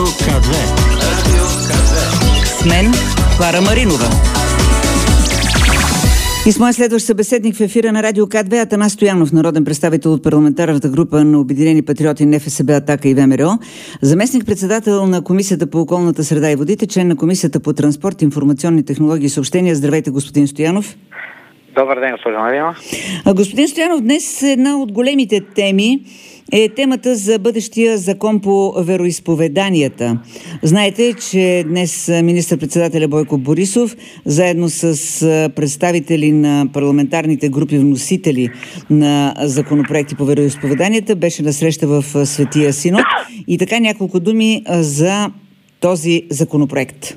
К2. Радио К2. С мен Клара Маринова. И с моя следващ събеседник в ефира на Радио К2 Атанас Стоянов, народен представител от парламентарната група на Обединени патриоти, НФСБ, Атака и ВМРО, заместник-председател на Комисията по околната среда и водите, член на Комисията по транспорт, информационни технологии и съобщения. Здравейте, господин Стоянов. Добър ден, господин Маринова. Господин Стоянов, днес една от големите теми е темата за бъдещия закон по вероизповеданията. Знаете, че днес министър-председателя Бойко Борисов, заедно с представители на парламентарните групи вносители на законопроекти по вероизповеданията, беше на среща в Светия Синод. И така няколко думи за този законопроект.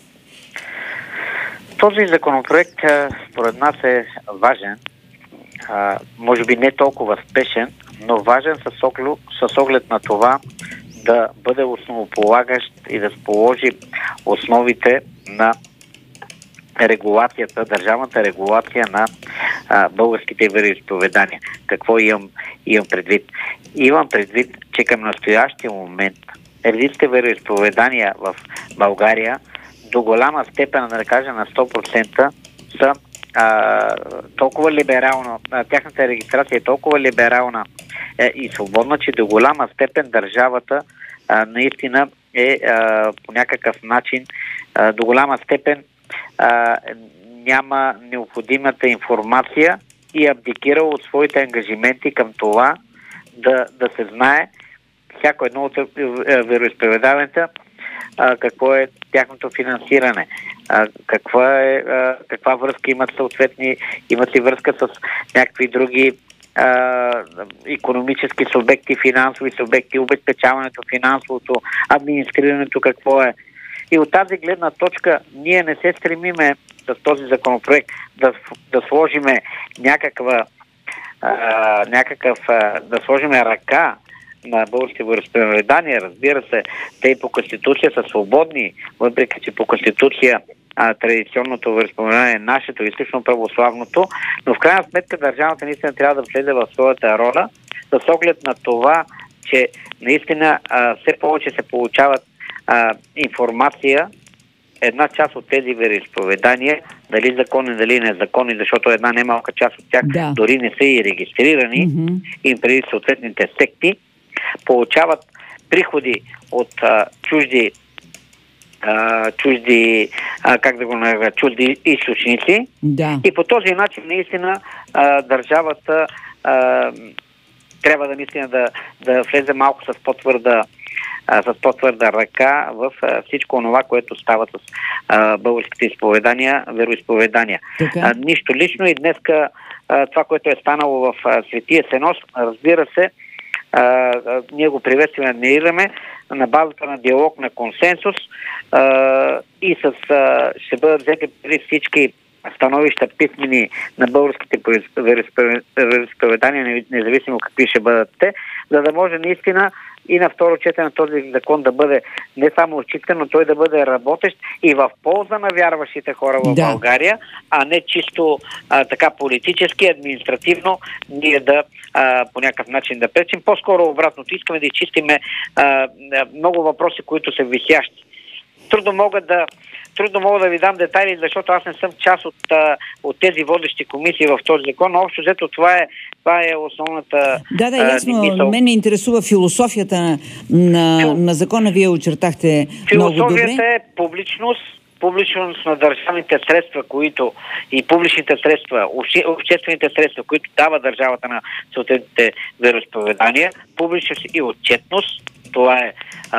Този законопроект според нас е важен, може би не толкова спешен, но важен с оглед на това да бъде основополагащ и да положи основите на регулацията, държавната регулация на българските вероизповедания. Какво имам предвид? Имам предвид, че към настоящия момент редиците вероизповедания в България до голяма степен, да кажа на 100%, са толкова либерална, тяхната регистрация е толкова либерална и свободна, че до голяма степен държавата наистина е по някакъв начин, до голяма степен няма необходимата информация и абдикира от своите ангажименти към това да се знае всяко едно от вероизповеданията какво е тяхното финансиране, каква връзка имат ли връзка с някакви други икономически субекти, финансови субекти, обезпечаването, финансовото, администрирането какво е. И от тази гледна точка ние не се стремиме с този законопроект да сложиме да сложиме ръка на български вероизповедания. Разбира се, те и по Конституция са свободни, въпреки че по Конституция традиционното вероизповедание е нашето, източно православното, но в крайна сметка държавата наистина трябва да влезе в своята роля, с оглед на това, че наистина все повече се получават информация, една част от тези вероизповедания, дали законни, дали незаконни, защото една немалка част от тях дори не са и регистрирани, им преди съответните секти, получават приходи от чужди източници. И по този начин наистина държавата трябва да влезе малко с по-твърда ръка в всичко това, което става с българските вероизповедания. Нищо лично и днеска това, което е станало в Светия Синод, разбира се, ние го приветстваме, адмирираме на базата на диалог, на консенсус и ще бъдат взети преди всички становища писмени на българските вероизповедания, независимо какви ще бъдат те, за да може наистина и на второ четене на този закон да бъде не само отчитан, но той да бъде работещ и в полза на вярващите хора в България, а не чисто така политически, административно ние да по някакъв начин да пречим. По-скоро обратното, искаме да изчистиме много въпроси, които са висящи. Трудно мога да ви дам детайли, защото аз не съм част от тези водещи комисии в този закон, но общо взето това е основната ясно. мисъл. Мен ме интересува философията на закона. Вие очертахте много добре. Философията е публичност на държавните средства, които и публичните средства, обществените средства, които дава държавата на съответните вероизповедания, публичност и отчетност. Това е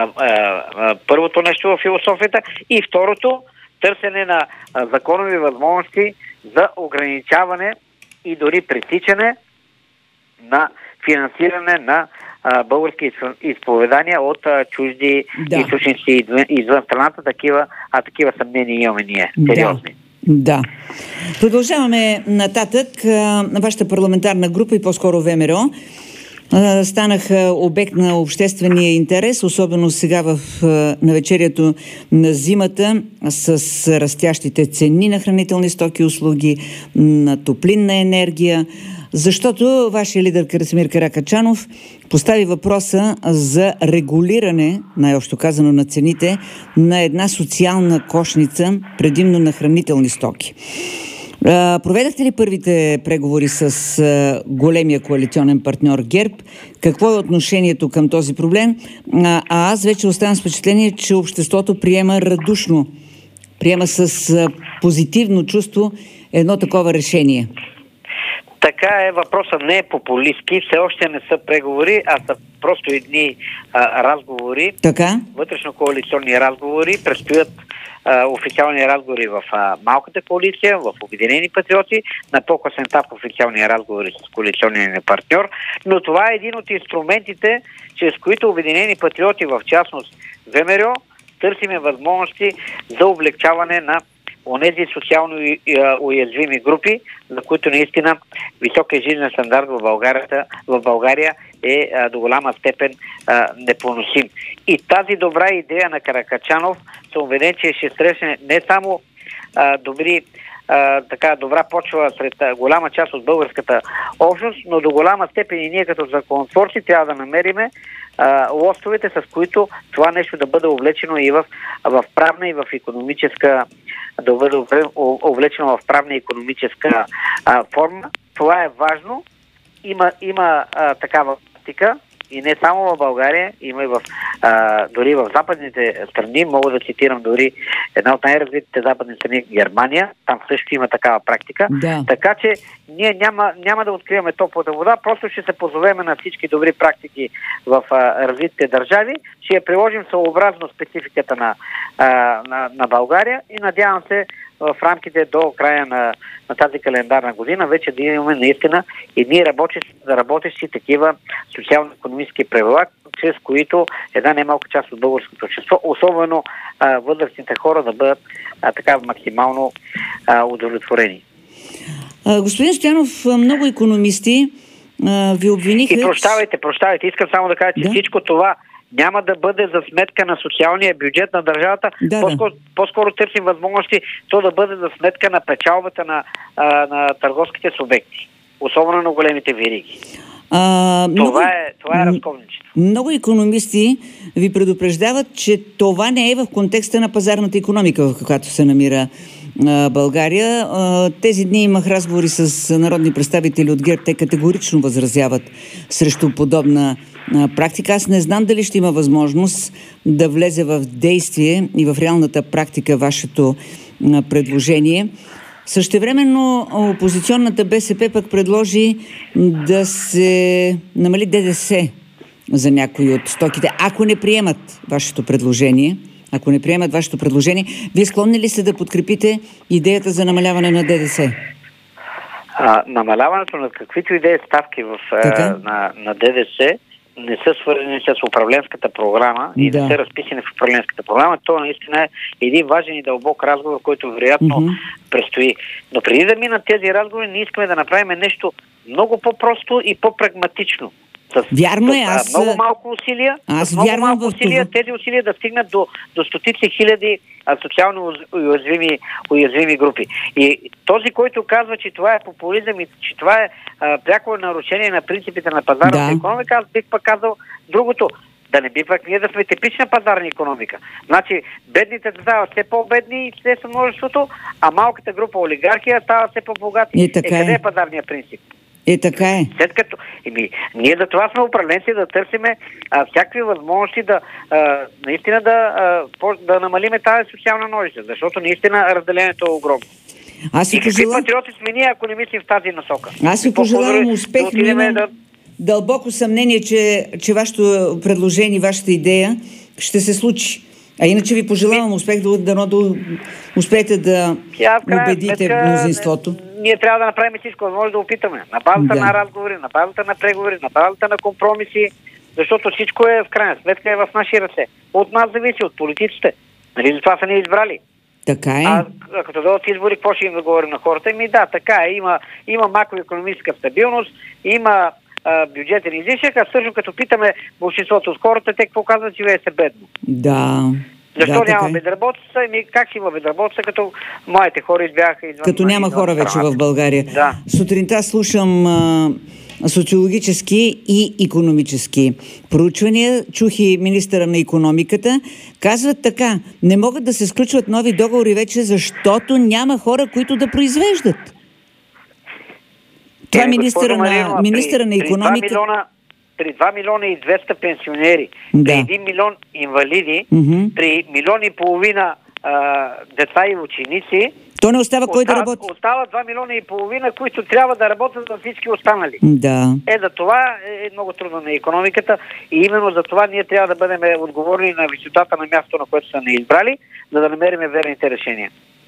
първото нещо в философията. И второто, търсене на законови възможности за ограничаване и дори пресичане на финансиране на български изповедания от чужди източници извън страната. Такива съмнения имаме ние. Сериозни. Да. Продължаваме нататък. Вашата парламентарна група и по-скоро ВМРО станаха обект на обществения интерес, особено сега в навечерието на зимата с растящите цени на хранителни стоки и услуги, на топлинна енергия. защото вашия лидер Красимир Каракачанов постави въпроса за регулиране, най-общо казано, на цените на една социална кошница, предимно на хранителни стоки. Проведахте ли първите преговори с големия коалиционен партньор ГЕРБ? Какво е отношението към този проблем? Аз вече оставам с впечатление, че обществото приема радушно, приема с позитивно чувство едно такова решение. Така е, въпросът не е популистки, все още не са преговори, а са просто едни разговори, така? Вътрешно-коалиционни разговори, предстоят официални разговори в малката коалиция, в Обединени патриоти, на по-късен етап официални разговори с коалиционния партньор, но това е един от инструментите, чрез които Обединени патриоти, в частност ВМРО, търсиме възможности за облегчаване на онези социално уязвими групи, за които наистина високия жизнен стандарт в България е до голяма степен непоносим. И тази добра идея на Каракачанов съм убеден, че ще срещне не само добра почва сред голяма част от българската общност, но до голяма степен и ние като законотворци трябва да намериме лостовете, с които това нещо да бъде облечено и в правна и в икономическа, да бъде облечено в правна и икономическа форма. Това е важно. Има такава практика и не само в България, има и дори в западните страни. Мога да цитирам дори една от най-развитите западни страни, Германия. Там също има такава практика. Да. Така че ние няма да откриваме топлата вода, просто ще се позовеме на всички добри практики в развитите държави, ще я приложим съобразно спецификата на България и надявам се в рамките до края на тази календарна година вече да имаме наистина едни работещи такива социално-икономически правила, чрез които една немалка част от българското общество, особено възрастните хора, да бъдат така максимално удовлетворени. Господин Стоянов, много икономисти ви обвиниха... И прощавайте, искам само да кажа, че всичко това няма да бъде за сметка на социалния бюджет на държавата. По-скоро търсим възможности то да бъде за сметка на печалбата на търговските субекти, особено на големите вериги. Това е разковничето. Много икономисти ви предупреждават, че това не е в контекста на пазарната икономика, в която се намира България. Тези дни имах разговори с народни представители от ГЕРБ. Те категорично възразяват срещу подобна практика. Аз не знам дали ще има възможност да влезе в действие и в реалната практика вашето предложение. Същевременно опозиционната БСП пък предложи да се намали ДДС за някои от стоките, ако не приемат вашето предложение. Вие склонни ли сте да подкрепите идеята за намаляване на ДДС? Намаляването на каквито идеи ставки на ДДС не са свързани с управленската програма и не са разписани в управленската програма. То наистина е един важен и дълбок разговор, който вероятно предстои. Но преди да минат тези разговори, ние искаме да направим нещо много по-просто и по-прагматично. Вярно е, много малко усилия, тези усилия да стигнат до стотици хиляди социално уязвими групи. И този, който казва, че това е популизъм и че това е пряко нарушение на принципите на пазарната икономика, аз бих пък казал другото. Да не би пък ние да сме типична пазарна икономика. Значи, бедните стават все по-бедни и все са множеството, а малката група олигархия става все по-богати. Къде е пазарния принцип? Така е. След като ние за това сме управленци да търсиме всякакви възможности наистина да намалиме тази социална ножица, защото наистина разделението е огромно. Какви патриоти сме ние, ако не мислим в тази насока? Аз си пожелавам успех, но имам дълбоко съмнение, че вашето предложение, вашата идея ще се случи. А иначе ви пожелавам успех, да успеете да убедите мнозинството. Ние трябва да направим всичко, може да опитаме. На базата на разговори, на базата на преговори, на базата на компромиси, защото всичко е в крайна сметка е в наши ръце. От нас зависи, от политиците. Нали, затова са ни избрали. Така е. Като дойдат избори, какво ще им да говорим на хората? Така е. Има макроекономическа стабилност, има бюджетен излишък, а също като питаме большинството от хората, те какво казват, че живее се бедно. Да. Защо няма безработица? Как си има безработица, като моите хора избягаха извън... Като няма хора вече в България. Да. Сутринта слушам социологически и икономически проучвания. Чух и министъра на икономиката. Казват така: не могат да се сключват нови договори вече, защото няма хора, които да произвеждат. Това министъра на икономиката... При 2 милиона и 200 пенсионери, при 1 милион инвалиди, при 1,5 милиона деца и ученици, то не остава кой да работи. Остава 2,5 милиона, които трябва да работят за всички останали. Да. За това е много трудно на икономиката и именно за това ние трябва да бъдем отговорни на висотата на място, на което са ни избрали, за да намерим верните решения.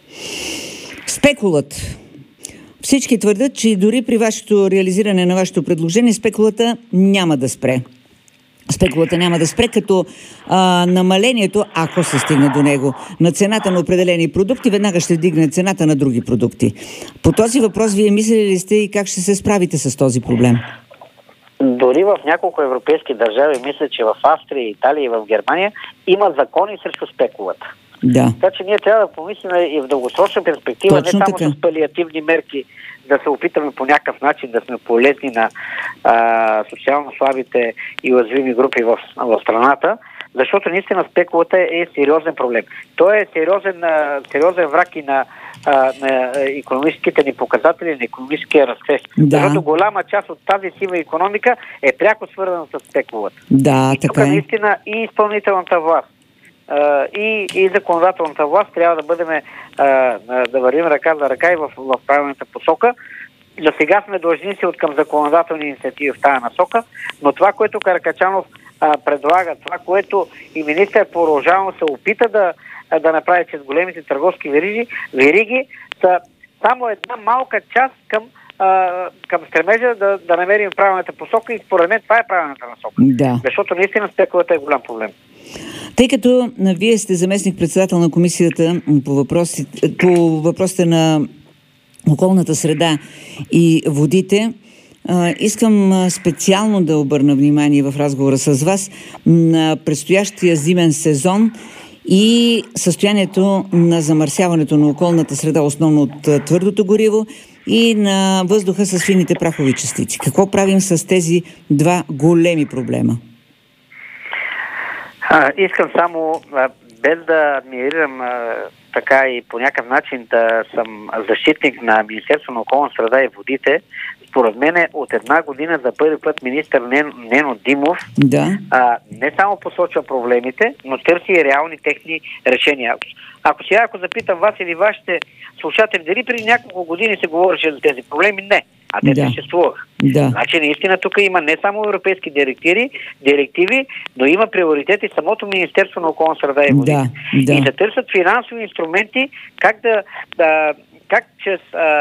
Спекулът. Всички твърдят, че дори при вашето реализиране на вашето предложение спекулата няма да спре. Спекулата няма да спре, като намалението, ако се стигне до него, на цената на определени продукти, веднага ще вдигне цената на други продукти. По този въпрос вие мислили ли сте и как ще се справите с този проблем? Дори в няколко европейски държави, мисля, че в Австрия, Италия и в Германия има закони срещу спекулата. Да. Така че ние трябва да помислим и в дългосрочна перспектива, точно не само така, с палиативни мерки, да се опитаме по някакъв начин да сме полезни на социално слабите и уязвими групи в страната, защото наистина спекулата е сериозен проблем. Той е сериозен враг и на икономическите ни показатели, на икономическия растеж. Да. Защото голяма част от тази сива икономика е пряко свързана с спекулата. Да, и тук наистина и изпълнителната власт, и законодателната власт трябва да бъдем да вървим ръка за ръка и в правилната посока. За сега сме длъжници от към законодателни инициативи в тази насока, но това, което Каракачанов предлага, това, което и министър Порожанов се опита да направи чрез големите търговски вериги, са само една малка част към стремежа да намерим правилната посока и според мен това е правилната насока. Да. Защото наистина спекулата е голям проблем. Тъй като вие сте заместник-председател на комисията по въпросите на околната среда и водите, искам специално да обърна внимание в разговора с вас на предстоящия зимен сезон и състоянието на замърсяването на околната среда, основно от твърдото гориво, и на въздуха с фините прахови частици. Какво правим с тези два големи проблема? Искам само, без да адмирирам така и по някакъв начин да съм защитник на Министерство на околна среда и водите, според мен от една година за първи път министър Нено Димов не само посочва проблемите, но търси и реални техни решения. Ако запитам вас или вашите слушатели, дали преди няколко години се говореше за тези проблеми, не. А те съществуваха. Да. Значи наистина тук има не само европейски директиви, но има приоритети самото Министерство на околна среда и водите. И се търсят финансови инструменти как чрез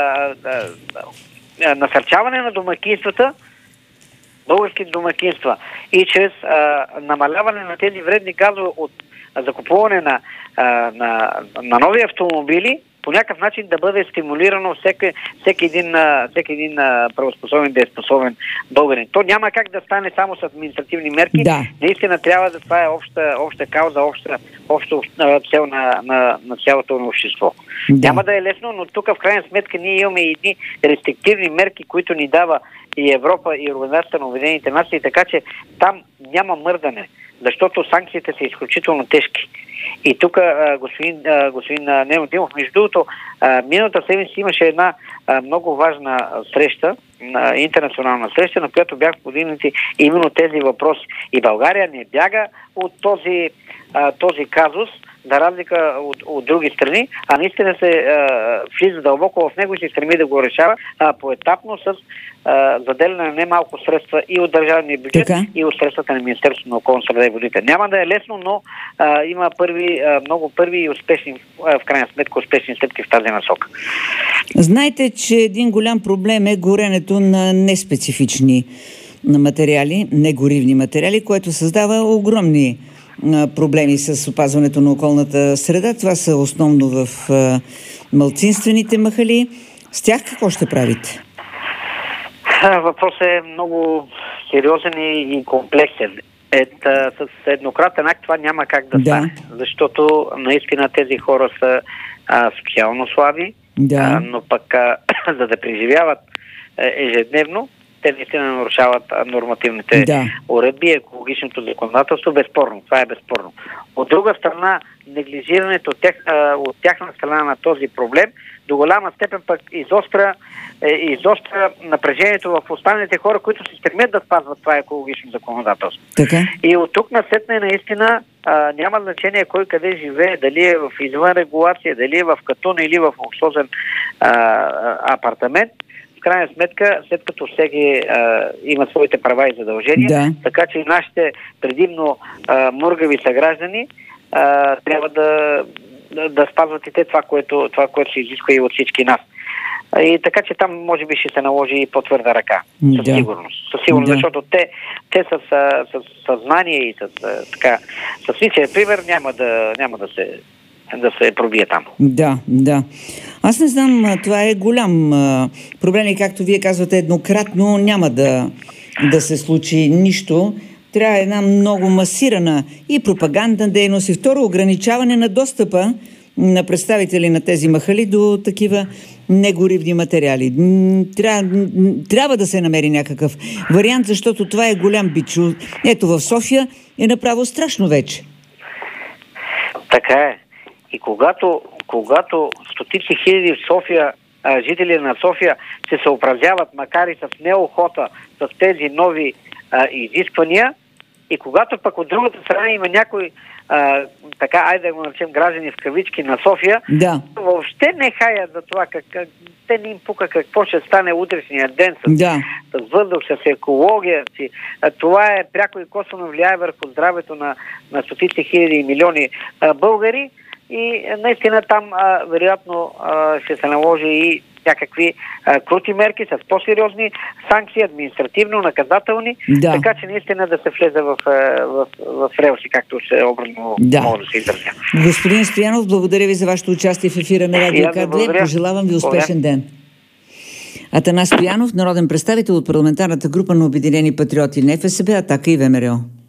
насърчаване на домакинствата, българските домакинства и чрез намаляване на тези вредни газове от закупуване на нови автомобили, по някакъв начин да бъде стимулирано всеки един правоспособен, дееспособен българин. То няма как да стане само с административни мерки. Да. Наистина трябва да това е обща кауза, обща цел на цялото на общество. Да. Няма да е лесно, но тук в крайна сметка ние имаме и едни рестриктивни мерки, които ни дава и Европа, и Организацията на Обединените нации, така че там няма мърдане, защото санкциите са изключително тежки. И тук господин Нено Димов, между другото, миналата седмица имаше една много важна среща, интернационална среща, на която бяха подигнати именно тези въпроси. И България не бяга от този казус, за разлика от други страни, а наистина се влиза дълбоко в него и се стреми да го решава поетапно с заделяне на немалко средства и от държавния бюджет, и от средствата на Министерството на околна среда и водите. Няма да е лесно, но има много първи и успешни, в крайна сметка, успешни стъпки в тази насока. Знаете, че един голям проблем е горенето на неспецифични материали, негоривни материали, което създава огромни проблеми с опазването на околната среда. Това са основно в малцинствените махали. С тях какво ще правите? Въпросът е много сериозен и комплексен. С еднократен акт това няма как да стане, защото наистина тези хора са социално слаби, но пък за да преживяват ежедневно, те наистина нарушават нормативните уредби, екологичното законодателство, безспорно. Това е безспорно. От друга страна, неглижирането от тяхна страна на този проблем до голяма степен пък изостря напрежението в останалите хора, които се стремят да спазват това екологично законодателство. Така? И от тук насетне наистина няма значение кой къде живее, дали е в извън регулация, дали е в катун или в луксозен апартамент. В крайна сметка, след като всеки има своите права и задължения, така че и нашите предимно мургави съграждани трябва да спазват и те това, което се изисква и от всички нас. И така, че там може би ще се наложи и по-твърда ръка. Със сигурност. Със сигурност, защото те с съзнание и с личен пример няма да се пробие там. Да. Аз не знам, това е голям проблем и както вие казвате, еднократно няма да се случи нищо. Трябва една много масирана и пропагандна дейност и второ ограничаване на достъпа на представители на тези махали до такива негоривни материали. Трябва да се намери някакъв вариант, защото това е голям бич. Ето в София е направо страшно вече. Така е. И когато стотици хиляди в София, жители на София се съобразяват, макар и с неохота, с тези нови изисквания, и когато пък от другата страна има някой айде да го наречем граждани в кавички на София, въобще не хаят за това, те не им пука какво ще стане утрешния ден с въздух, с екология си. Това е пряко и косвено влияе върху здравето на стотици хиляди и милиони българи и наистина там вероятно ще се наложи и някакви крути мерки с по-сериозни санкции, административно-наказателни, така че наистина да се влезе в релси, както се образно мога да се изразя. Господин Стоянов, благодаря ви за вашето участие в ефира на Радио К2. Пожелавам ви успешен ден. Атанас Стоянов, народен представител от парламентарната група на Обединени патриоти, НФСБ, Атака и ВМРО.